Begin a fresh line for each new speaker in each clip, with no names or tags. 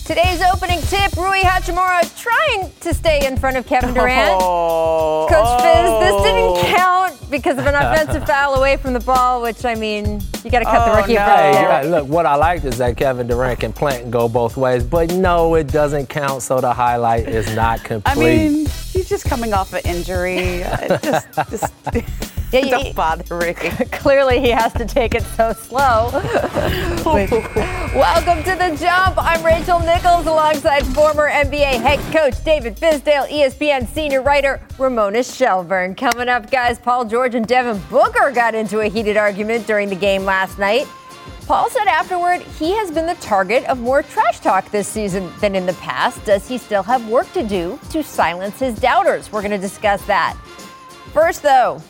Today's opening tip, Rui Hachimura trying to stay in front of Kevin Durant. Coach Fizz, this didn't count because of an offensive foul away from the ball, which, I mean, you got to cut the rookie a break there.
Look, what I liked is that Kevin Durant can plant and go both ways, but no, it doesn't count, so the highlight is not complete.
I mean, he's just coming off an injury. Don't bother Ricky.
Clearly, he has to take it so slow. Welcome to The Jump. I'm Rachel Nichols alongside former NBA head coach David Fizdale, ESPN senior writer Ramona Shelburne. Coming up, guys, Paul George and Devin Booker got into a heated argument during the game last night. Paul said afterward he has been the target of more trash talk this season than in the past. Does he still have work to do to silence his doubters? We're going to discuss that. First, though,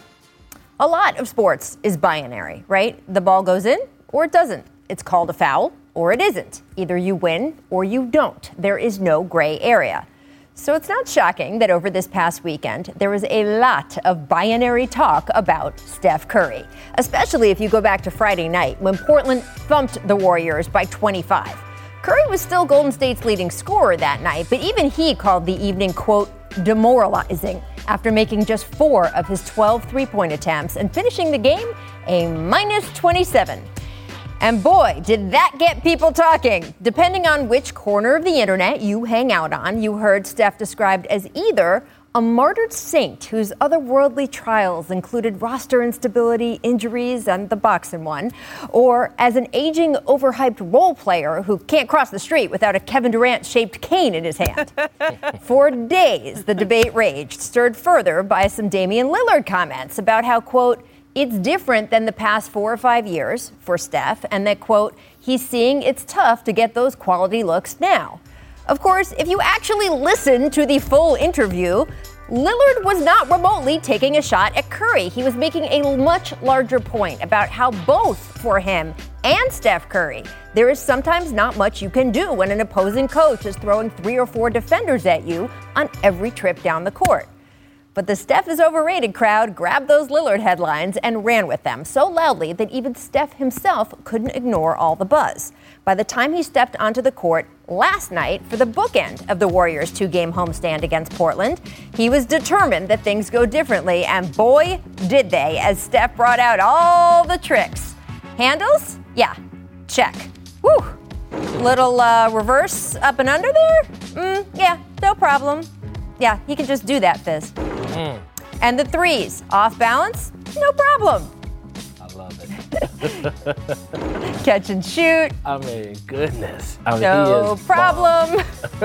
a lot of sports is binary, right? The ball goes in or it doesn't. It's called a foul or it isn't. Either you win or you don't. There is no gray area. So it's not shocking that over this past weekend, there was a lot of binary talk about Steph Curry, especially if you go back to Friday night when Portland thumped the Warriors by 25. Curry was still Golden State's leading scorer that night, but even he called the evening, quote, demoralizing after making just 4 of his 12 three-point attempts and finishing the game a minus 27. And boy, did that get people talking. Depending on which corner of the internet you hang out on, you heard Steph described as either a martyred saint whose otherworldly trials included roster instability, injuries, and the boxing one, or as an aging, overhyped role player who can't cross the street without a Kevin Durant-shaped cane in his hand. For days, the debate raged, stirred further by some Damian Lillard comments about how, quote, it's different than the past 4 or 5 years for Steph, and that, quote, he's seeing it's tough to get those quality looks now. Of course, if you actually listen to the full interview, Lillard was not remotely taking a shot at Curry. He was making a much larger point about how both for him and Steph Curry, there is sometimes not much you can do when an opposing coach is throwing 3 or 4 defenders at you on every trip down the court. But the Steph is overrated crowd grabbed those Lillard headlines and ran with them so loudly that even Steph himself couldn't ignore all the buzz. By the time he stepped onto the court last night for the bookend of the Warriors' 2-game homestand against Portland, he was determined that things go differently, and boy, did they, as Steph brought out all the tricks. Handles? Yeah, check. Woo! Little reverse up and under there? Yeah, no problem. Yeah, he can just do that, Fizz. And the threes, off balance? No problem.
I love it.
Catch and shoot.
I mean, goodness. I mean,
no problem.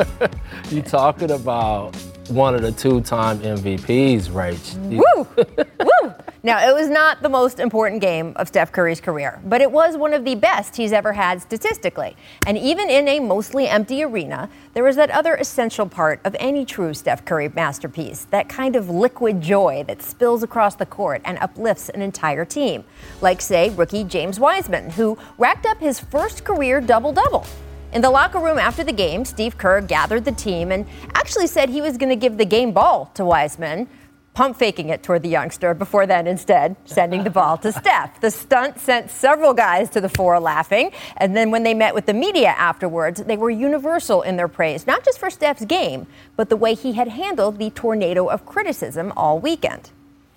You talking about one of the 2-time MVPs, Rach.
Woo! Woo! Now, it was not the most important game of Steph Curry's career, but it was one of the best he's ever had statistically. And even in a mostly empty arena, there was that other essential part of any true Steph Curry masterpiece, that kind of liquid joy that spills across the court and uplifts an entire team. Like, say, rookie James Wiseman, who racked up his first career double-double. In the locker room after the game, Steve Kerr gathered the team and actually said he was going to give the game ball to Wiseman, pump faking it toward the youngster before then instead sending the ball to Steph. The stunt sent several guys to the floor laughing, and then when they met with the media afterwards, they were universal in their praise, not just for Steph's game, but the way he had handled the tornado of criticism all weekend.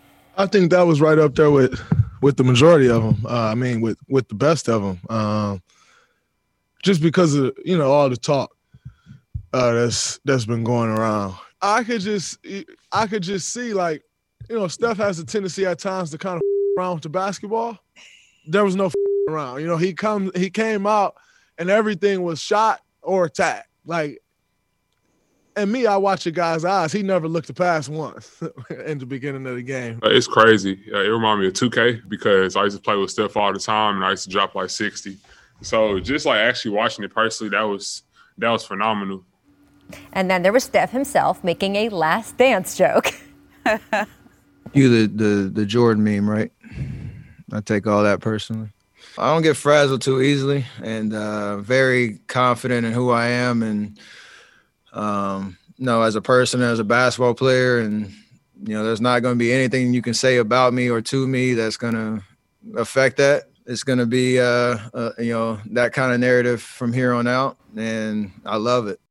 I think that was right up there with the majority of them. With the best of them. Just because of, all the talk that's been going around. I could just see, like, Steph has a tendency at times to kind of around with the basketball. There was no around. He came out and everything was shot or attack. Like, and me, I watch a guy's eyes. He never looked to pass once in the beginning of the game.
It's crazy. It reminded me of 2K because I used to play with Steph all the time and I used to drop like 60. So just like actually watching it personally, that was phenomenal.
And then there was Steph himself making a last dance joke.
You the Jordan meme, right? I take all that personally. I don't get frazzled too easily, and very confident in who I am, and as a person, as a basketball player, and there's not going to be anything you can say about me or to me that's going to affect that. it's going to be, that kind of narrative from here on out, and I love it.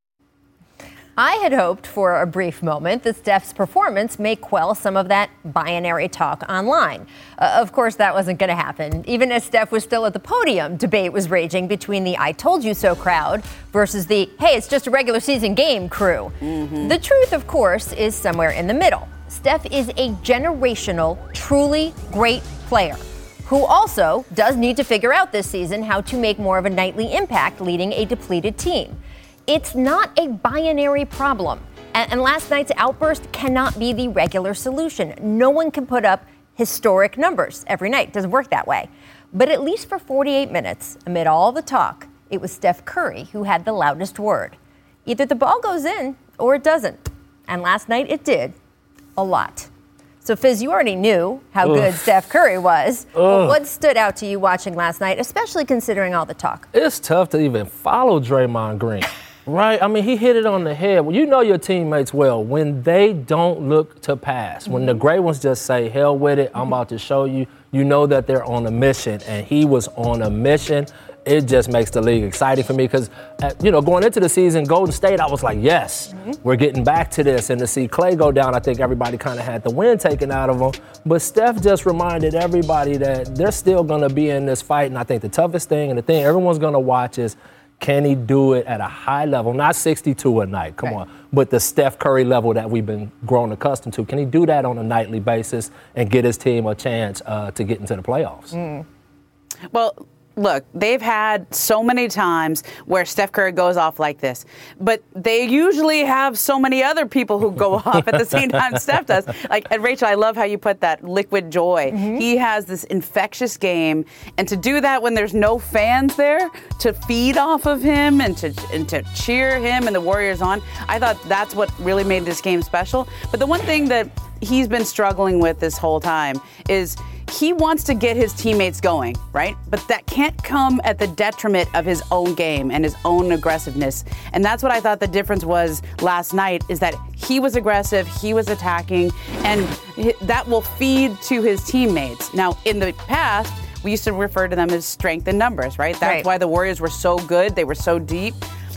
I had hoped for a brief moment that Steph's performance may quell some of that binary talk online. Of course, that wasn't going to happen. Even as Steph was still at the podium, debate was raging between the I told you so crowd versus the hey, it's just a regular season game crew. Mm-hmm. The truth, of course, is somewhere in the middle. Steph is a generational, truly great player who also does need to figure out this season how to make more of a nightly impact leading a depleted team. It's not a binary problem, and last night's outburst cannot be the regular solution. No one can put up historic numbers every night. It doesn't work that way. But at least for 48 minutes, amid all the talk, it was Steph Curry who had the loudest word. Either the ball goes in or it doesn't. And last night it did. A lot. So, Fizz, you already knew how good Steph Curry was. What stood out to you watching last night, especially considering all the talk?
It's tough to even follow Draymond Green. Right? I mean, he hit it on the head. Well, you know your teammates well. When they don't look to pass, when the great ones just say, hell with it, I'm about to show you, you know that they're on a mission. And he was on a mission. It just makes the league exciting for me because, going into the season, Golden State, I was like, yes, we're getting back to this. And to see Klay go down, I think everybody kind of had the wind taken out of them. But Steph just reminded everybody that they're still going to be in this fight. And I think the toughest thing and the thing everyone's going to watch is, can he do it at a high level? Not 62 a night, come on. But the Steph Curry level that we've been grown accustomed to. Can he do that on a nightly basis and get his team a chance to get into the playoffs?
Well, look, they've had so many times where Steph Curry goes off like this, but they usually have so many other people who go off at the same time Steph does. And Rachel, I love how you put that liquid joy. He has this infectious game, and to do that when there's no fans there to feed off of him and to cheer him and the Warriors on, I thought that's what really made this game special. But the one thing that he's been struggling with this whole time is he wants to get his teammates going, right? But that can't come at the detriment of his own game and his own aggressiveness. And that's what I thought the difference was last night, is that he was aggressive, he was attacking, and that will feed to his teammates. Now, in the past, we used to refer to them as strength in numbers, right? That's why the Warriors were so good. They were so deep.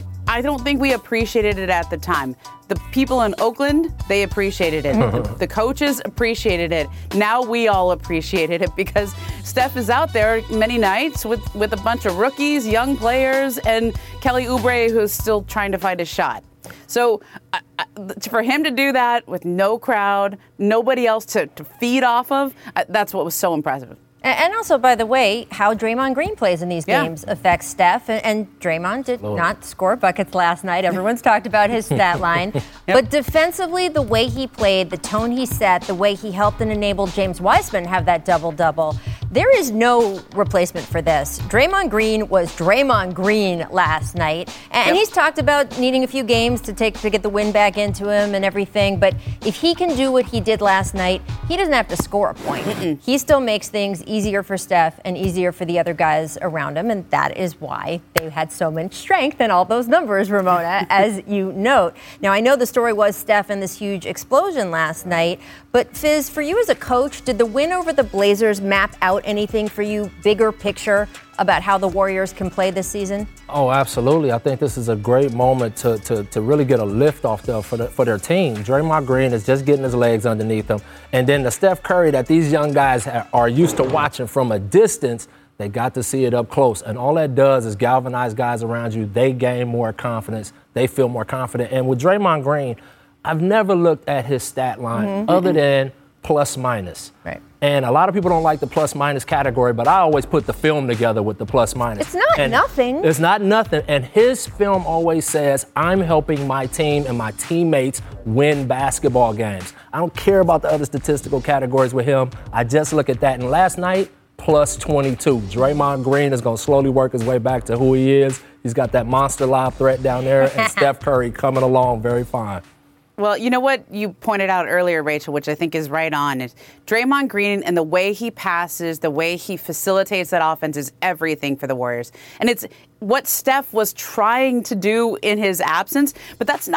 I don't think we appreciated it at the time. The people in Oakland, they appreciated it. The coaches appreciated it. Now we all appreciated it because Steph is out there many nights with a bunch of rookies, young players, and Kelly Oubre, who's still trying to find a shot. So for him to do that with no crowd, nobody else to feed off of, that's what was so impressive.
And also, by the way, how Draymond Green plays in these games affects Steph. And Draymond did not score buckets last night. Everyone's talked about his stat line. But defensively, the way he played, the tone he set, the way he helped and enabled James Wiseman have that double-double, there is no replacement for this. Draymond Green was Draymond Green last night. And he's talked about needing a few games to get the wind back into him and everything. But if he can do what he did last night, he doesn't have to score a point. He still makes things easier for Steph and easier for the other guys around him, and that is why they had so much strength in all those numbers, Ramona, as you note. Now, I know the story was Steph and this huge explosion last night, but Fizz, for you as a coach, did the win over the Blazers map out anything for you, bigger picture, about how the Warriors can play this season?
Oh, absolutely. I think this is a great moment to really get a lift off for their team. Draymond Green is just getting his legs underneath him. And then the Steph Curry that these young guys are used to watching from a distance, they got to see it up close. And all that does is galvanize guys around you. They gain more confidence. They feel more confident. And with Draymond Green, I've never looked at his stat line other than plus minus.
Right.
And a lot of people don't like the plus minus category, but I always put the film together with the plus minus.
It's not nothing.
It's not nothing. And his film always says, I'm helping my team and my teammates win basketball games. I don't care about the other statistical categories with him. I just look at that. And last night, plus 22. Draymond Green is going to slowly work his way back to who he is. He's got that monster lob threat down there, and Steph Curry coming along very fine.
Well, you know what you pointed out earlier, Rachel, which I think is right on, is Draymond Green and the way he passes, the way he facilitates that offense is everything for the Warriors. And it's what Steph was trying to do in his absence, but that's not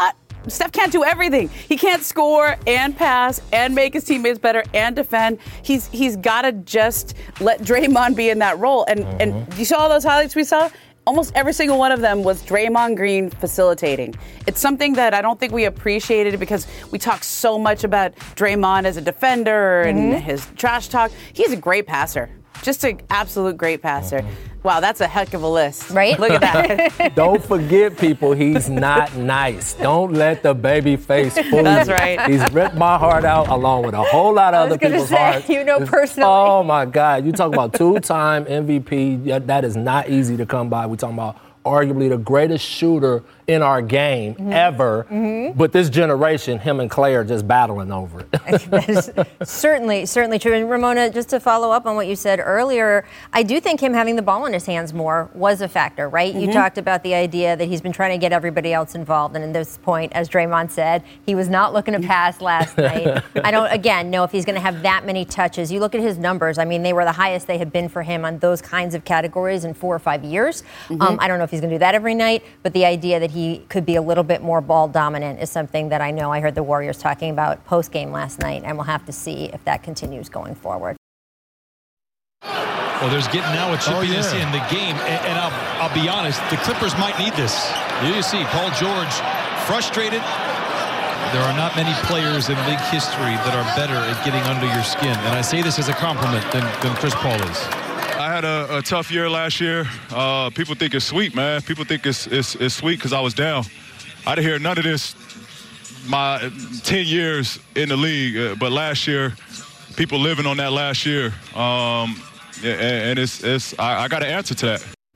Steph can't do everything. He can't score and pass and make his teammates better and defend. He's got to just let Draymond be in that role. And you saw all those highlights we saw? Almost every single one of them was Draymond Green facilitating. It's something that I don't think we appreciated because we talk so much about Draymond as a defender and his trash talk. He's a great passer. Just an absolute great passer. Wow, that's a heck of a list.
Right?
Look at that.
Don't forget, people, he's not nice. Don't let the baby face fool you.
That's right.
He's ripped my heart out along with a whole lot of other people's hearts.
You know personally.
Oh, my God. You talk about two-time MVP. That is not easy to come by. We're talking about arguably the greatest shooter in our game ever. But this generation, him and Clay are just battling over it.
That is certainly true. And Ramona, just to follow up on what you said earlier, I do think him having the ball in his hands more was a factor, right? You talked about the idea that he's been trying to get everybody else involved. And at this point, as Draymond said, he was not looking to pass last night. I don't, again, know if he's going to have that many touches. You look at his numbers. I mean, they were the highest they had been for him on those kinds of categories in 4 or 5 years. I don't know if he's going to do that every night, but the idea that he could be a little bit more ball dominant is something that I know I heard the Warriors talking about post-game last night, and we'll have to see if that continues going forward.
Well, there's getting now a chippiness in the game, and I'll be honest, the Clippers might need this. You see Paul George frustrated. There are not many players in league history that are better at getting under your skin, and I say this as a compliment than Chris Paul is.
I had a tough year last year. People think it's sweet, man. People think it's sweet because I was down. I didn't hear none of this my 10 years in the league, but last year, people living on that last year, and I got an answer to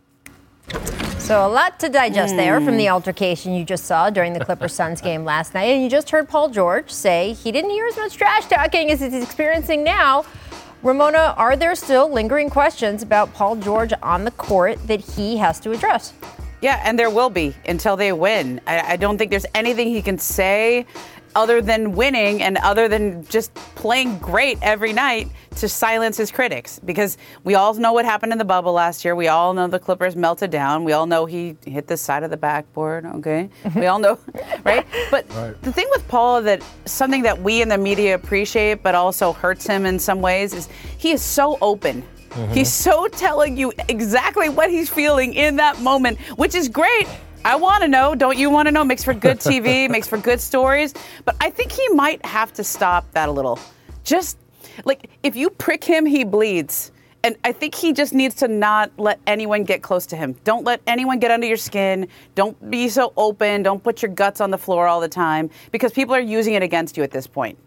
that.
So a lot to digest there from the altercation you just saw during the Clippers-Suns game last night. And you just heard Paul George say he didn't hear as much trash talking as he's experiencing now. Ramona, are there still lingering questions about Paul George on the court that he has to address?
Yeah, and there will be until they win. I don't think there's anything he can say other than winning and other than just playing great every night to silence his critics. Because we all know what happened in the bubble last year. We all know the Clippers melted down. We all know he hit the side of the backboard, okay? We all know, right? But the thing with Paul, that something that we in the media appreciate but also hurts him in some ways, is he is so open. He's so telling you exactly what he's feeling in that moment, which is great. I want to know. Don't you want to know? Makes for good TV, makes for good stories. But I think he might have to stop that a little. Just like if you prick him, he bleeds. And I think he just needs to not let anyone get close to him. Don't let anyone get under your skin. Don't be so open. Don't put your guts on the floor all the time, because people are using it against you at this point.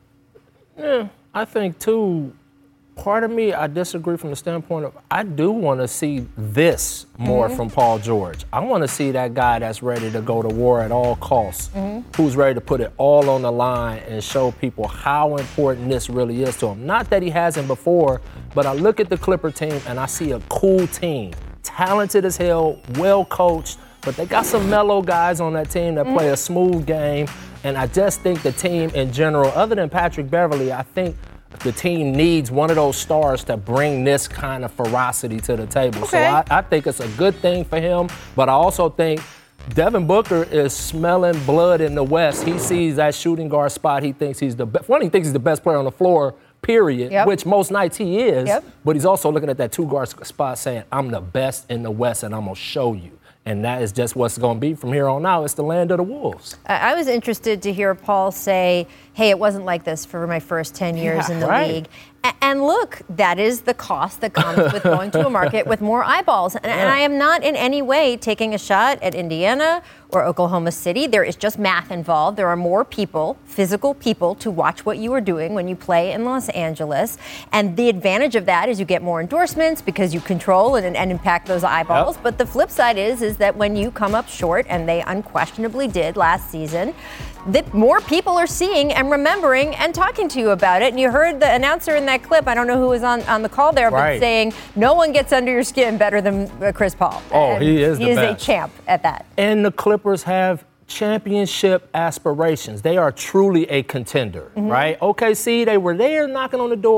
Yeah, I think, too, part of me, I disagree from the standpoint of I do want to see this more from Paul George. I want to see that guy that's ready to go to war at all costs, who's ready to put it all on the line and show people how important this really is to him. Not that he hasn't before, but I look at the Clipper team and I see a cool team, talented as hell, well coached, but they got some mellow guys on that team that play a smooth game. And I just think the team in general, other than Patrick Beverley, I think the team needs one of those stars to bring this kind of ferocity to the table.
Okay.
So I think it's a good thing for him, but I also think Devin Booker is smelling blood in the West. He sees that shooting guard spot. He thinks he's the best. One, he thinks he's the best player on the floor, period, which most nights he is. But he's also looking at that two-guard spot saying, I'm the best in the West, and I'm going to show you. And that is just what's going to be from here on out. It's the land of the Wolves.
I was interested to hear Paul say, hey, it wasn't like this for my first 10 years in the league. And look, that is the cost that comes with going to a market with more eyeballs. And I am not in any way taking a shot at Indiana or Oklahoma City. There is just math involved. There are more people, physical people, to watch what you are doing when you play in Los Angeles. And the advantage of that is you get more endorsements because you control and impact those eyeballs. But the flip side is that when you come up short, and they unquestionably did last season, that more people are seeing and remembering and talking to you about it. And you heard the announcer in that clip, I don't know who was on the call there, but saying no one gets under your skin better than Chris Paul.
Oh, and he is the best.
He is a champ at that.
And the Clippers have championship aspirations. They are truly a contender, right? OKC, they were there knocking on the door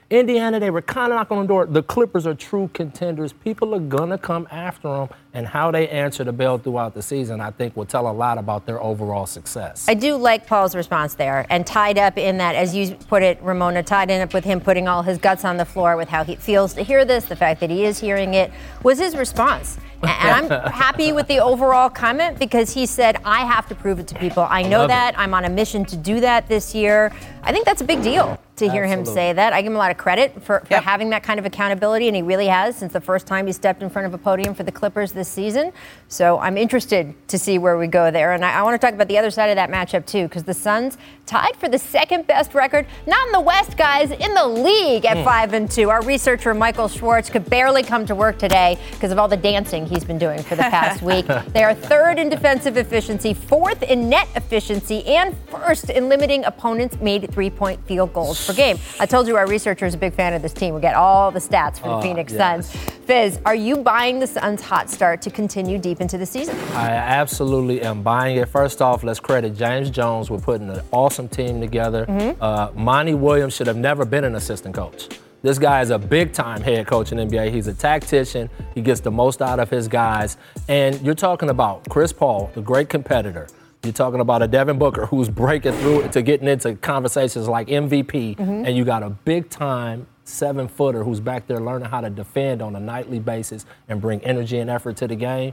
Indiana, they were kind of knocking on the door. The Clippers are true contenders. People are going to come after them, and how they answer the bell throughout the season, I think, will tell a lot about their overall success.
I do like Paul's response there, and tied up in that, as you put it, Ramona, tied in up with him putting all his guts on the floor with how he feels to hear this, the fact that he is hearing it, was his response. And I'm happy with the overall comment because he said, I have to prove it to people. I know that. I'm on a mission to do that this year. I think that's a big deal to hear him say that. I give him a lot of credit for having that kind of accountability, and he really has since the first time he stepped in front of a podium for the Clippers this season. So I'm interested to see where we go there. And I want to talk about the other side of that matchup, too, because the Suns tied for the second best record, not in the West, guys, in the league at 5-2. Our researcher, Michael Schwartz, could barely come to work today because of all the dancing he's been doing for the past week. They are third in defensive efficiency, fourth in net efficiency, and first in limiting opponents' made three-point field goals per game. I told you our researcher is a big fan of this team. We get all the stats for the Phoenix Suns. Fizz, are you buying the Suns' hot start to continue deep into the season?
I absolutely am buying it. First off, let's credit James Jones with putting an awesome team together. Monty Williams should have never been an assistant coach. This guy is a big-time head coach in the NBA. He's a tactician. He gets the most out of his guys. And you're talking about Chris Paul, the great competitor. You're talking about a Devin Booker who's breaking through to getting into conversations like MVP. And you got a big-time 7-footer who's back there learning how to defend on a nightly basis and bring energy and effort to the game.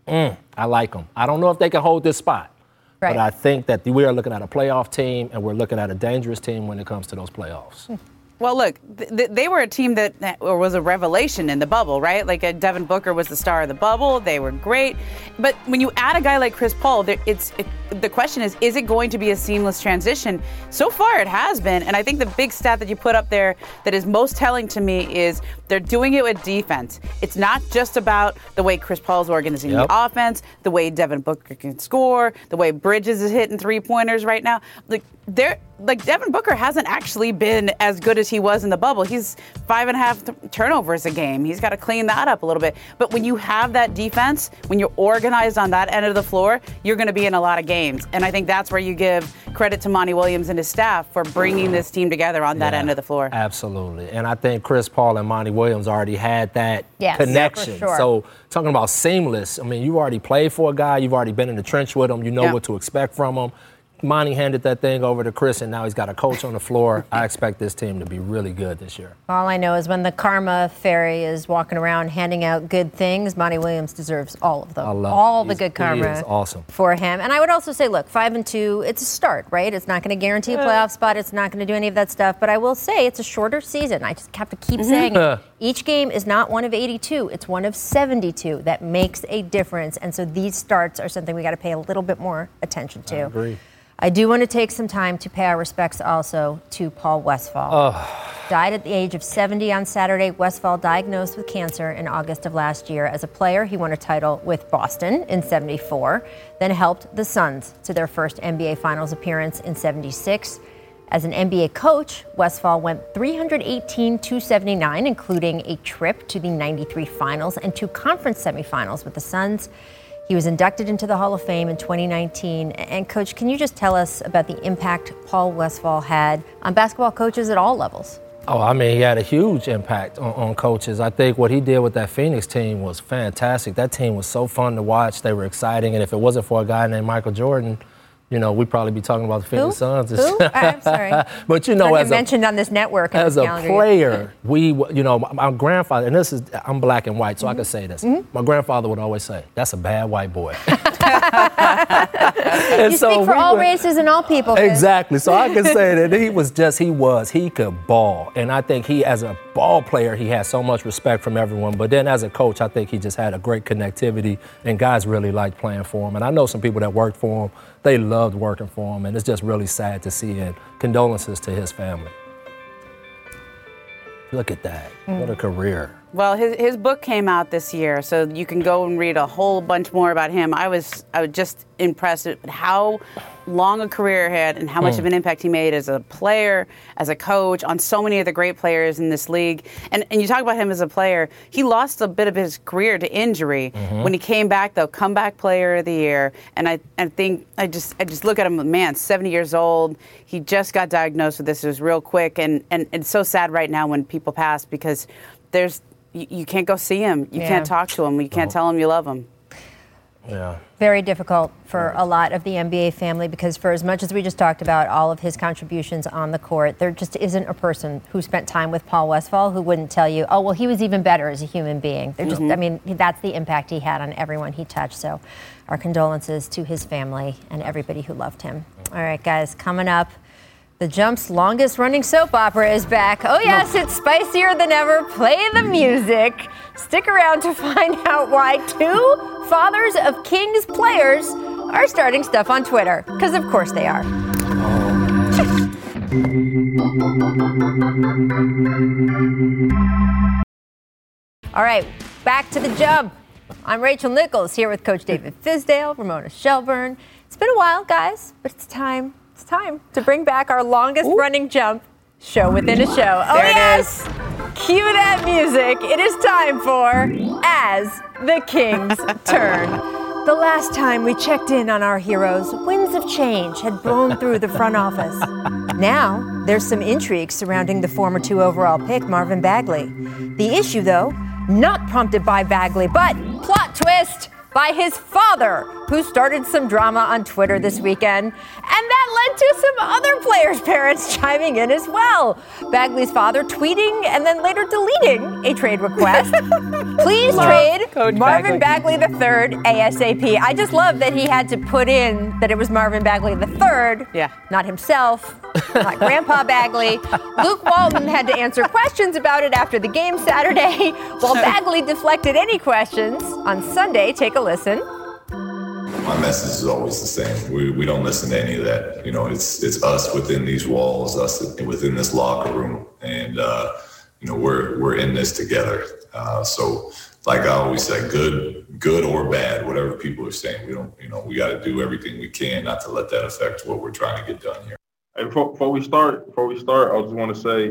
I like them. I don't know if they can hold this spot. Right. But I think that we are looking at a playoff team, and we're looking at a dangerous team when it comes to those playoffs.
Well, look, they were a team that was a revelation in the bubble, right? Like Devin Booker was the star of the bubble. They were great. But when you add a guy like Chris Paul, the question is it going to be a seamless transition? So far, it has been. And I think the big stat that you put up there that is most telling to me is they're doing it with defense. It's not just about the way Chris Paul's organizing the offense, the way Devin Booker can score, the way Bridges is hitting three-pointers right now. Devin Booker hasn't actually been as good as he was in the bubble. He's 5.5 turnovers a game. He's got to clean that up a little bit. But when you have that defense, when you're organized on that end of the floor, you're going to be in a lot of games. And I think that's where you give credit to Monty Williams and his staff for bringing this team together on that end of the floor.
Absolutely. And I think Chris Paul and Monty Williams already had that connection.
Yeah, for sure.
So talking about seamless, I mean, you already played for a guy. You've already been in the trench with him. You know what to expect from him. Monty handed that thing over to Chris, and now he's got a coach on the floor. I expect this team to be really good this year.
All I know is when the karma fairy is walking around handing out good things, Monty Williams deserves all of them. All the good karma
is awesome
for him. And I would also say, look, 5-2, it's a start, right? It's not going to guarantee a playoff spot. It's not going to do any of that stuff. But I will say it's a shorter season. I just have to keep saying it. Each game is not one of 82. It's one of 72. That makes a difference. And so these starts are something we got to pay a little bit more attention to.
I agree.
I do want to take some time to pay our respects also to Paul Westphal. Died at the age of 70 on Saturday. Westphal diagnosed with cancer in August of last year. As a player, he won a title with Boston in 74, then helped the Suns to their first NBA Finals appearance in 76. As an NBA coach, Westphal went 318-279, including a trip to the 93 Finals and 2 conference semifinals with the Suns. He was inducted into the Hall of Fame in 2019. And, Coach, can you just tell us about the impact Paul Westphal had on basketball coaches at all levels?
Oh, I mean, he had a huge impact on coaches. I think what he did with that Phoenix team was fantastic. That team was so fun to watch. They were exciting. And if it wasn't for a guy named Michael Jordan, you know, we'd probably be talking about the Phoenix Suns.
Who? I'm sorry.
But, you know,
as mentioned on this network.
As a player, my grandfather, and I'm black and white, so I can say this. My grandfather would always say, that's a bad white boy.
You speak for all races and all people.
Exactly. So I can say that he could ball. And I think as a ball player, he had so much respect from everyone. But then as a coach, I think he just had a great connectivity, and guys really liked playing for him. And I know some people that worked for him, they loved working for him, and it's just really sad to see, and condolences to his family. Look at that. What a career.
Well, his book came out this year, so you can go and read a whole bunch more about him. I was just impressed at how long a career he had and how much of an impact he made as a player, as a coach, on so many of the great players in this league. And you talk about him as a player, he lost a bit of his career to injury. When he came back, though, comeback player of the year. And I think I just look at him, man, 70 years old. He just got diagnosed with this. It was real quick. And it's so sad right now when people pass because you can't go see him. You can't talk to him. You can't tell him you love him.
Yeah.
Very difficult for a lot of the NBA family because for as much as we just talked about all of his contributions on the court, there just isn't a person who spent time with Paul Westphal who wouldn't tell you, oh, well, he was even better as a human being. They're just, I mean, that's the impact he had on everyone he touched. So our condolences to his family and everybody who loved him. All right, guys, coming up. The Jump's longest-running soap opera is back. Oh, yes, it's spicier than ever. Play the music. Stick around to find out why 2 Fathers of Kings players are starting stuff on Twitter. Because, of course, they are. All right, back to the Jump. I'm Rachel Nichols here with Coach David Fizdale, Ramona Shelburne. It's been a while, guys, but it's time. It's time to bring back our longest-running Jump show within a show. Oh,
there
yes. It is. Cue that music. It is time for As the King's Turn. The last time we checked in on our heroes, winds of change had blown through the front office. Now, there's some intrigue surrounding the former 2 overall pick, Marvin Bagley. The issue, though, not prompted by Bagley, but plot twist by his father, who started some drama on Twitter this weekend. And that led to some other players' parents chiming in as well. Bagley's father tweeting and then later deleting a trade request. Please trade Coach Marvin Bagley III ASAP. I just love that he had to put in that it was Marvin Bagley III, not himself, not Grandpa Bagley. Luke Walton had to answer questions about it after the game Saturday, while Bagley deflected any questions on Sunday. Take a listen.
My message is always the same. We don't listen to any of that. You know, it's us within these walls, us within this locker room, and you know, we're in this together. So, like I always say, good or bad, whatever people are saying, we got to do everything we can not to let that affect what we're trying to get done here.
Hey, before we start, I just want to say,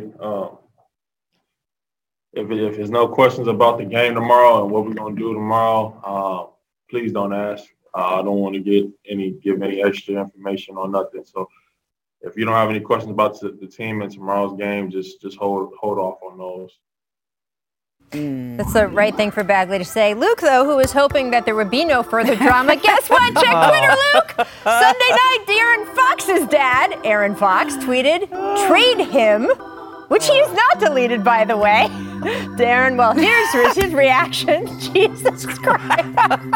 if there's no questions about the game tomorrow and what we're going to do tomorrow, please don't ask. I don't want to give any extra information or nothing. So if you don't have any questions about the team and tomorrow's game, just hold off on those.
That's the right thing for Bagley to say. Luke, though, who was hoping that there would be no further drama, guess what? Check Twitter, Luke. Sunday night, De'Aaron Fox's dad, Aaron Fox, tweeted, "Trade him," which he is not deleted, by the way. Darren, well, here's his reaction. Jesus Christ.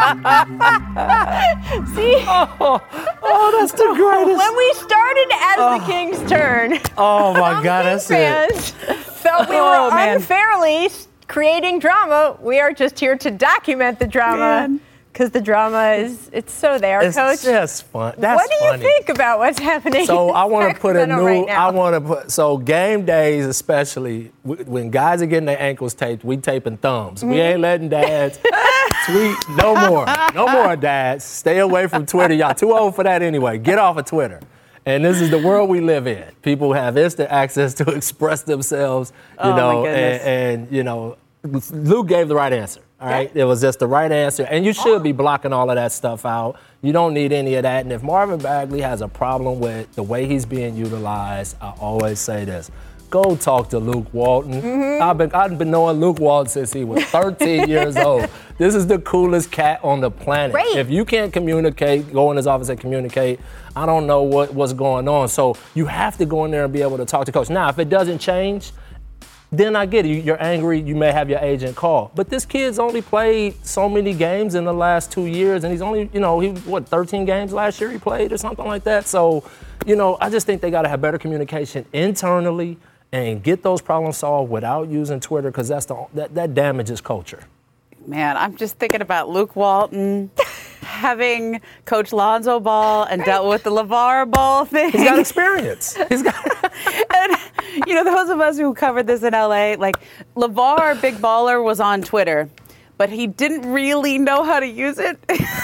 See?
Oh, that's the greatest.
When we started As the King's Turn,
oh my God, that's
fans felt we were unfairly creating drama. We are just here to document the drama. Because the drama it's so there,
it's
Coach.
It's just fun. That's
what do you
funny.
think about what's happening?
So I want to put a new.
Right
so game days, especially when guys are getting their ankles taped, we taping thumbs. We ain't letting dads tweet no more. No more dads. Stay away from Twitter. Y'all too old for that anyway. Get off of Twitter. And this is the world we live in. People have instant access to express themselves. You know, and you know, Luke gave the right answer. All right, it was just the right answer. And you should be blocking all of that stuff out. You don't need any of that. And if Marvin Bagley has a problem with the way he's being utilized, I always say this. Go talk to Luke Walton. I've been knowing Luke Walton since he was 13 years old. This is the coolest cat on the planet.
Great.
If you can't communicate, go in his office and communicate, I don't know what's going on. So you have to go in there and be able to talk to coach. Now, if it doesn't change, then I get it. You're angry. You may have your agent call. But this kid's only played so many games in the last 2 years, and he's only, 13 games last year he played or something like that. So, I just think they got to have better communication internally and get those problems solved without using Twitter, because that damages culture.
Man, I'm just thinking about Luke Walton having coached Lonzo Ball and dealt with the LeVar Ball thing.
He's got experience.
And, those of us who covered this in LA, like LeVar Big Baller was on Twitter, but he didn't really know how to use it.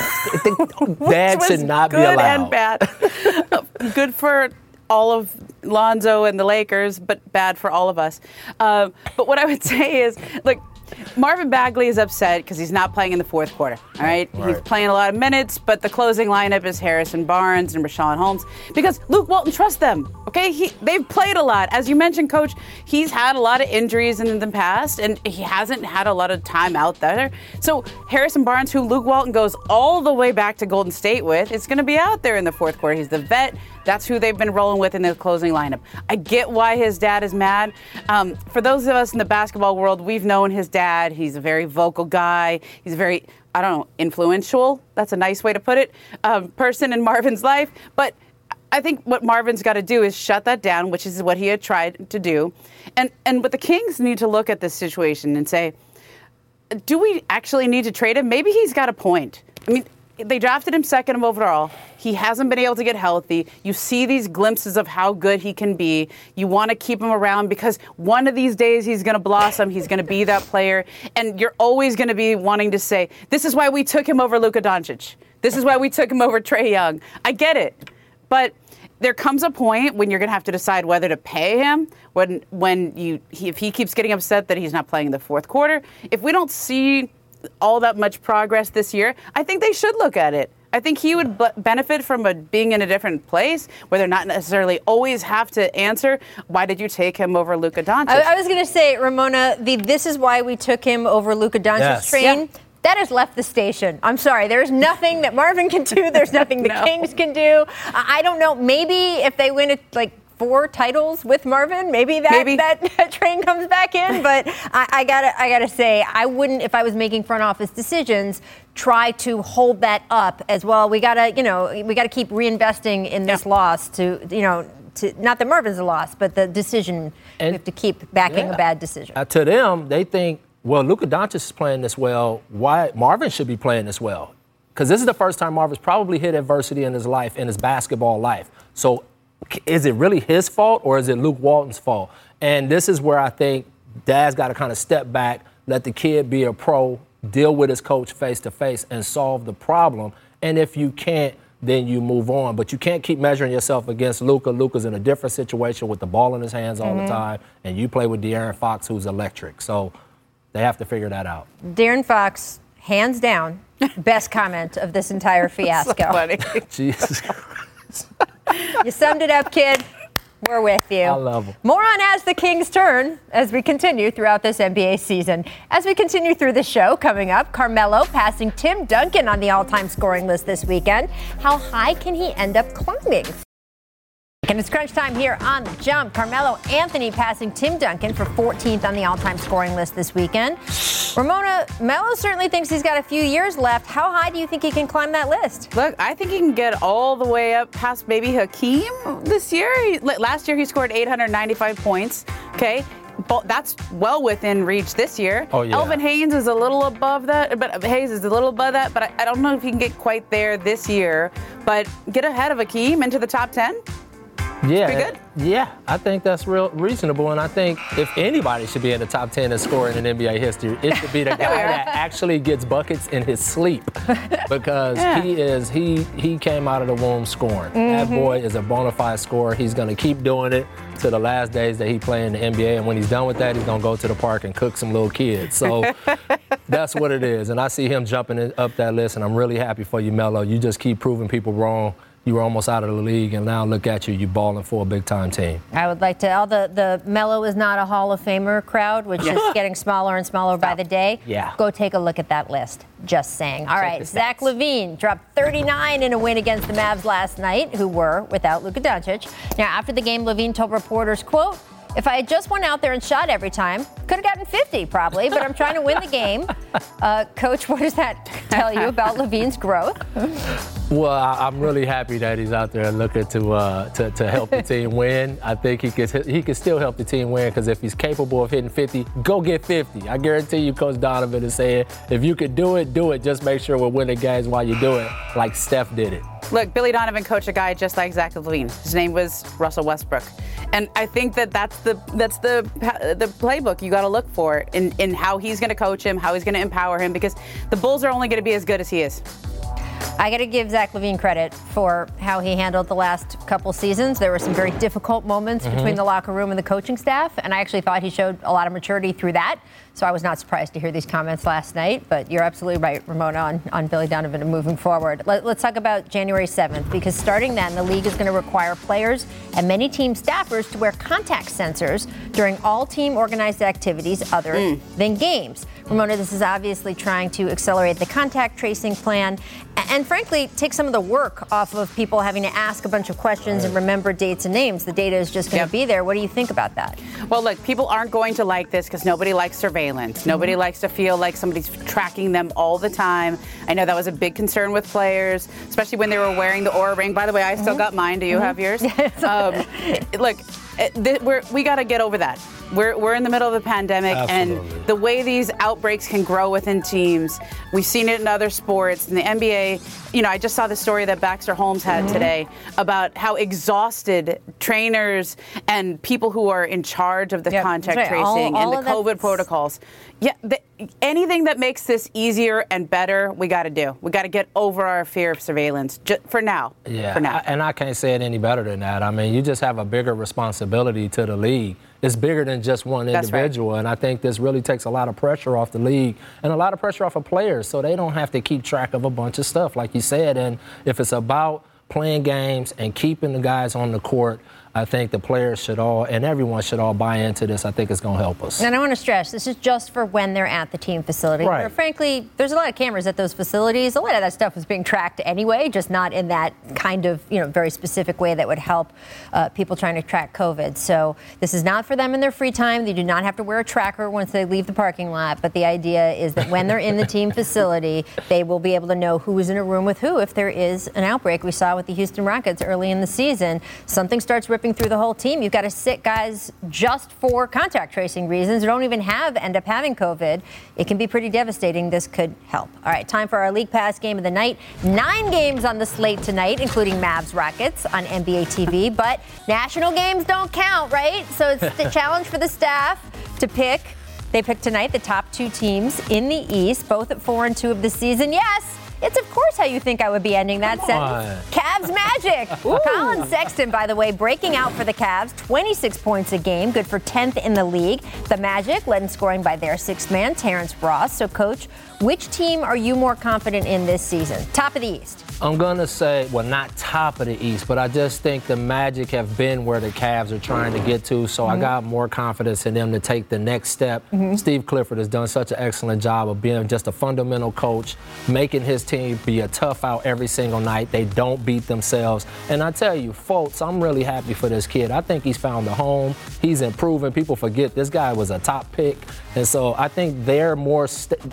That should not be allowed.
Good and bad. Good for all of Lonzo and the Lakers, but bad for all of us. But what I would say is, look, Marvin Bagley is upset because he's not playing in the fourth quarter, all right? He's playing a lot of minutes, but the closing lineup is Harrison Barnes and Rashawn Holmes because Luke Walton trusts them, okay? They've played a lot. As you mentioned, Coach, he's had a lot of injuries in the past, and he hasn't had a lot of time out there. So Harrison Barnes, who Luke Walton goes all the way back to Golden State with, is going to be out there in the fourth quarter. He's the vet. That's who they've been rolling with in the closing lineup. I get why his dad is mad. For those of us in the basketball world, we've known his dad. He's a very vocal guy. He's very, influential. That's a nice way to put it. Person in Marvin's life. But I think what Marvin's got to do is shut that down, which is what he had tried to do. And what the Kings need to look at this situation and say, do we actually need to trade him? Maybe he's got a point. I mean, they drafted him second overall. He hasn't been able to get healthy. You see these glimpses of how good he can be. You want to keep him around because one of these days he's going to blossom. He's going to be that player. And you're always going to be wanting to say, this is why we took him over Luka Doncic. This is why we took him over Trae Young. I get it. But there comes a point when you're going to have to decide whether to pay him if he keeps getting upset that he's not playing in the fourth quarter. If we don't see all that much progress this year, I think they should look at it. I think he would benefit from being in a different place where they're not necessarily always have to answer, why did you take him over Luka Doncic?
I was going to say, Ramona, this is why we took him over Luka Doncic train. Yeah. That has left the station. I'm sorry. There's nothing that Marvin can do. There's nothing the Kings can do. I don't know. Maybe if they win it, 4 titles with Marvin, maybe that train comes back in. But I gotta say, I wouldn't, if I was making front office decisions, try to hold that up as well. We gotta keep reinvesting in this loss to not that Marvin's a loss, but the decision, we have to keep backing a bad decision.
To them, they think, well, Luka Doncic is playing this well. Why Marvin should be playing this well? Because this is the first time Marvin's probably hit adversity in his life, in his basketball life. So is it really his fault or is it Luke Walton's fault? And this is where I think Dad's got to kind of step back, let the kid be a pro, deal with his coach face to face and solve the problem. And if you can't, then you move on. But you can't keep measuring yourself against Luka. Luka's in a different situation with the ball in his hands all the time. And you play with De'Aaron Fox, who's electric. So they have to figure that out.
De'Aaron Fox, hands down, best comment of this entire fiasco.
So funny.
Jesus Christ.
You summed it up, kid. We're with you.
I love him.
More on As the Kings Turn as we continue throughout this NBA season. As we continue through the show, coming up, Carmelo passing Tim Duncan on the all-time scoring list this weekend. How high can he end up climbing? And it's crunch time here on The Jump. Carmelo Anthony passing Tim Duncan for 14th on the all-time scoring list this weekend. Ramona, Melo certainly thinks he's got a few years left. How high do you think he can climb that list?
Look, I think he can get all the way up past maybe Hakeem this year. Last year he scored 895 points. Okay. That's well within reach this year.
Oh, yeah.
Elvin Hayes is a little above that, but I don't know if he can get quite there this year. But get ahead of Hakeem into the top 10.
Yeah,
pretty good.
Yeah, I think that's real reasonable, and I think if anybody should be in the top 10 in scoring in NBA history, it should be the guy that actually gets buckets in his sleep, because he came out of the womb scoring. That boy is a bona fide scorer. He's going to keep doing it to the last days that he play in the NBA, and when he's done with that, he's going to go to the park and cook some little kids. So that's what it is, and I see him jumping up that list, and I'm really happy for you, Melo. You just keep proving people wrong. You were almost out of the league, and now look at you balling for a big-time team.
I would like to, all the Melo is not a Hall of Famer crowd, which is getting smaller and smaller by the day.
Yeah.
Go take a look at that list. Just saying. All right, Zach LaVine dropped 39 in a win against the Mavs last night, who were without Luka Doncic. Now, after the game, LaVine told reporters, quote, "If I had just went out there and shot every time, could have gotten 50 probably, but I'm trying to win the game." Coach, what does that tell you about LaVine's growth?
Well, I'm really happy that he's out there looking to help the team win. I think he can still help the team win, because if he's capable of hitting 50, go get 50. I guarantee you, Coach Donovan is saying, if you can do it, do it. Just make sure we're winning games while you do it, like Steph did it.
Look, Billy Donovan coached a guy just like Zach LaVine. His name was Russell Westbrook. And I think that's the playbook you got to look for in how he's going to coach him, how he's going to empower him, because the Bulls are only going to be as good as he is.
I got to give Zach LaVine credit for how he handled the last couple seasons. There were some very difficult moments between the locker room and the coaching staff, and I actually thought he showed a lot of maturity through that. So I was not surprised to hear these comments last night, but you're absolutely right, Ramona, on Billy Donovan and moving forward. Let's talk about January 7th, because starting then, the league is going to require players and many team staffers to wear contact sensors during all team organized activities other than games. Ramona, this is obviously trying to accelerate the contact tracing plan and frankly, take some of the work off of people having to ask a bunch of questions and remember dates and names. The data is just going to be there. What do you think about that?
Well, look, people aren't going to like this because nobody likes surveillance. Nobody likes to feel like somebody's tracking them all the time. I know that was a big concern with players, especially when they were wearing the Oura Ring. By the way, I still got mine. Do you have yours? Look, we got to get over that. We're in the middle of the pandemic,
Absolutely.
and the way these outbreaks can grow within teams, we've seen it in other sports. In the NBA, you know, I just saw the story that Baxter Holmes had today about how exhausted trainers and people who are in charge of the contact tracing and the COVID protocols. Yeah, anything that makes this easier and better, we got to do. We got to get over our fear of surveillance for now.
Yeah,
for now.
And I can't say it any better than that. I mean, you just have a bigger responsibility to the league. It's bigger than just one individual, and I think this really takes a lot of pressure off the league and a lot of pressure off of players so they don't have to keep track of a bunch of stuff, like you said. And if it's about playing games and keeping the guys on the court, I think the players should all, and everyone should all buy into this. I think it's going to help us. And
I want to stress, this is just for when they're at the team facility.
Right.
Where, frankly, there's a lot of cameras at those facilities. A lot of that stuff is being tracked anyway, just not in that kind of, very specific way that would help people trying to track COVID. So this is not for them in their free time. They do not have to wear a tracker once they leave the parking lot. But the idea is that when they're in the team facility, they will be able to know who is in a room with who if there is an outbreak. We saw with the Houston Rockets early in the season. Something starts ripping through the whole team. You've got to sit guys just for contact tracing reasons who don't even end up having COVID. It can be pretty devastating. This could help. All right, time for our League Pass game of the night. 9 games on the slate tonight, including Mavs Rockets on NBA TV, but national games don't count, right? So it's the challenge for the staff to pick. They picked tonight the top 2 teams in the East, both at 4-2 of the season. Yes, it's of course how you think I would be ending that sentence. Cavs Magic. Colin Sexton, by the way, breaking out for the Cavs. 26 points a game, good for 10th in the league. The Magic led in scoring by their 6th man, Terrence Ross. So, Coach, which team are you more confident in this season? Top of the East.
I'm going to say, well, not top of the East, but I just think the Magic have been where the Cavs are trying to get to, so I got more confidence in them to take the next step. Steve Clifford has done such an excellent job of being just a fundamental coach, making his team be a tough out every single night. They don't beat themselves. And I tell you, folks, I'm really happy for this kid. I think he's found a home. He's improving. People forget this guy was a top pick. And so I think they're more,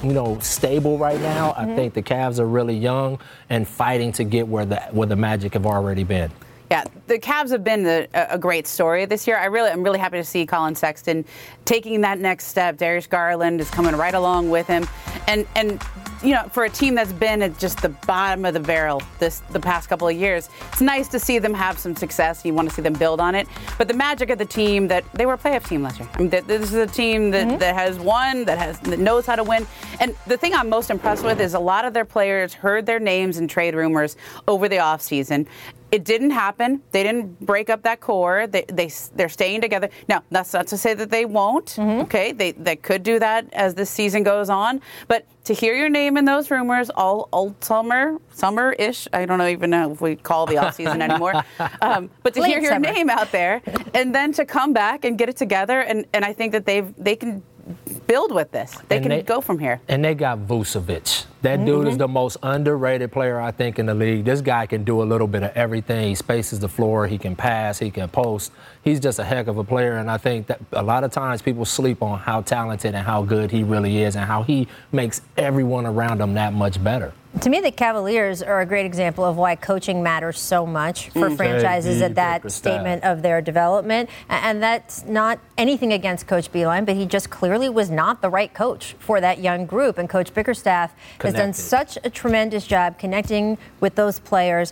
stable right now. I think the Cavs are really young and fighting to get where the Magic have already been.
Yeah, the Cavs have been a great story this year. I'm really happy to see Colin Sexton taking that next step. Darius Garland is coming right along with him. And for a team that's been at just the bottom of the barrel the past couple of years, it's nice to see them have some success. You want to see them build on it. But the Magic of the team that they were a playoff team last year. I mean, this is a team that has won, that knows how to win. And the thing I'm most impressed with is a lot of their players heard their names in trade rumors over the offseason. It didn't happen. They didn't break up that core. They're staying together. Now, that's not to say that they won't. Okay, they could do that as this season goes on. But to hear your name in those rumors all summer-ish, I don't even know if we call the offseason anymore. But to hear your name out there, and then to come back and get it together, and I think that they can build with this. They can go from here.
And they got Vucevic. That dude is the most underrated player, I think, in the league. This guy can do a little bit of everything. He spaces the floor. He can pass. He can post. He's just a heck of a player. And I think that a lot of times people sleep on how talented and how good he really is and how he makes everyone around him that much better.
To me, the Cavaliers are a great example of why coaching matters so much for franchises at that statement of their development. And that's not anything against Coach Beilein, but he just clearly was not the right coach for that young group. And Coach Bickerstaff has done such a tremendous job connecting with those players.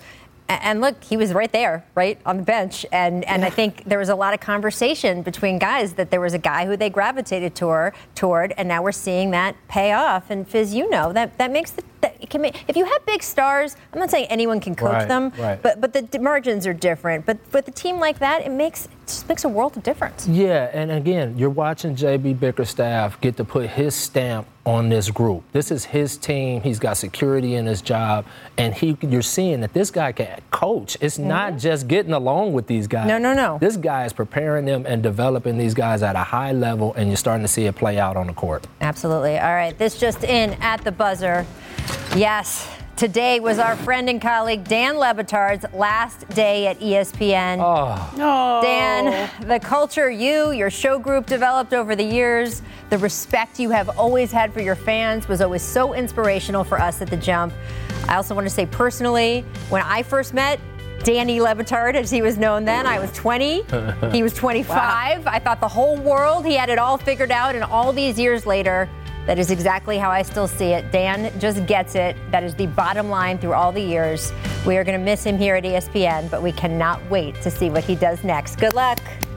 And look, he was right there, right on the bench. And I think there was a lot of conversation between guys that there was a guy who they gravitated toward, and now we're seeing that pay off. And Fizz, you know, that makes if you have big stars, I'm not saying anyone can coach them, but the margins are different. But with a team like that, it just makes a world of difference.
Yeah, and again, you're watching J.B. Bickerstaff get to put his stamp on this group. This is his team. He's got security in his job, and you're seeing that this guy can coach. It's not just getting along with these guys.
No.
This guy is preparing them and developing these guys at a high level, and you're starting to see it play out on the court.
Absolutely. All right, this just in at the buzzer. Yes, today was our friend and colleague Dan Le Batard's last day at ESPN.
Oh.
Dan, the culture your show group developed over the years, the respect you have always had for your fans was always so inspirational for us at The Jump. I also want to say personally, when I first met Danny Le Batard, as he was known then, I was 20. He was 25. Wow. I thought the whole world, he had it all figured out, and all these years later, that is exactly how I still see it. Dan just gets it. That is the bottom line through all the years. We are going to miss him here at ESPN, but we cannot wait to see what he does next. Good luck.